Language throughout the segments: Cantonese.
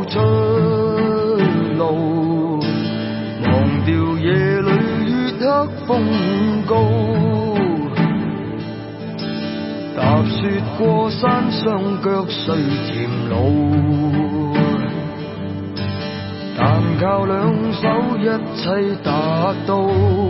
出路，忘掉夜里月黑风高，踏雪过山，雙腳雖漸老，但靠兩手一切達到。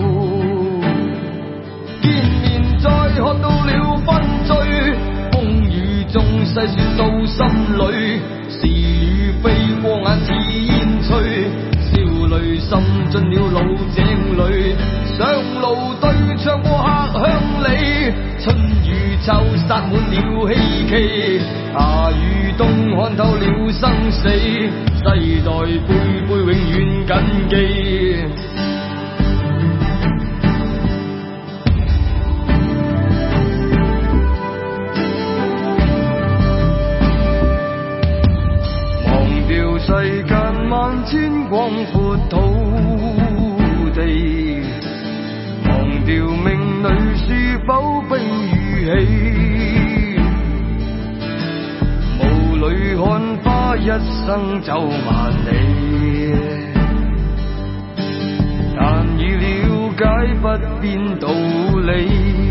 見面再喝到了分醉，風雨中細說到心裏，是與非過眼似煙吹，笑淚滲進了老井裏，上路對唱過客鄉里，春與秋撒滿了希冀，夏與冬看透了生死，世代輩輩永遠謹記。忘掉世間萬千廣闊土地，忘掉命裏是否悲與喜，霧裏看花一生走萬里，但已了解不變道理。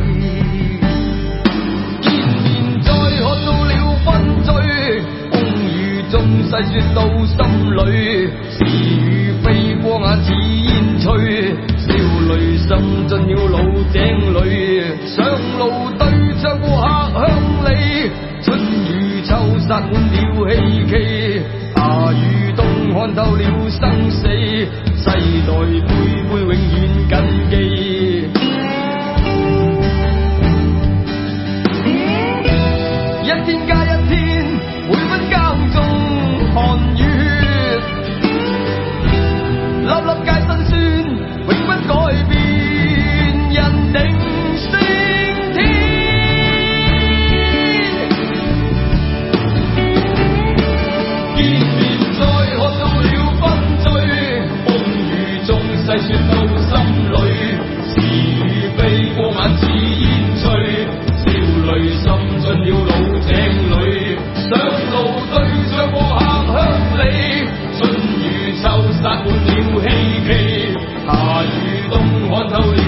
見面再喝到了分醉，風中細說到心裏，是與非過眼似煙吹，笑淚滲進了老井裏，上路對唱過客鄉里，春與秋撒滿了希冀，夏與冬看透了生死，世代輩輩永遠謹記。一天加一天，每分耕種寒雨血，粒粒皆辛酸，永不改變，人定勝天。見面再喝到了分醉，風雨中細說到心裏，是與非過眼似煙吹，笑淚滲進了老井裏，上路對唱過客鄉里，春與秋撒滿了希冀，夏與冬看透了